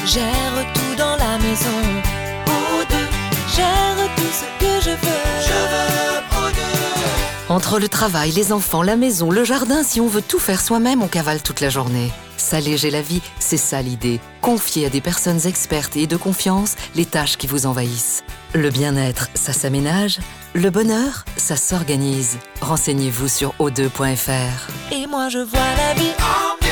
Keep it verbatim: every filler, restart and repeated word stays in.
gère tout dans la maison. O deux gère tout ce que je veux. Je veux O deux. Entre le travail, les enfants, la maison, le jardin, si on veut tout faire soi-même, on cavale toute la journée. S'alléger la vie, c'est ça l'idée. Confier à des personnes expertes et de confiance les tâches qui vous envahissent. Le bien-être, ça s'aménage. Le bonheur, ça s'organise. Renseignez-vous sur o deux point f r. Et moi je vois la vie en mieux.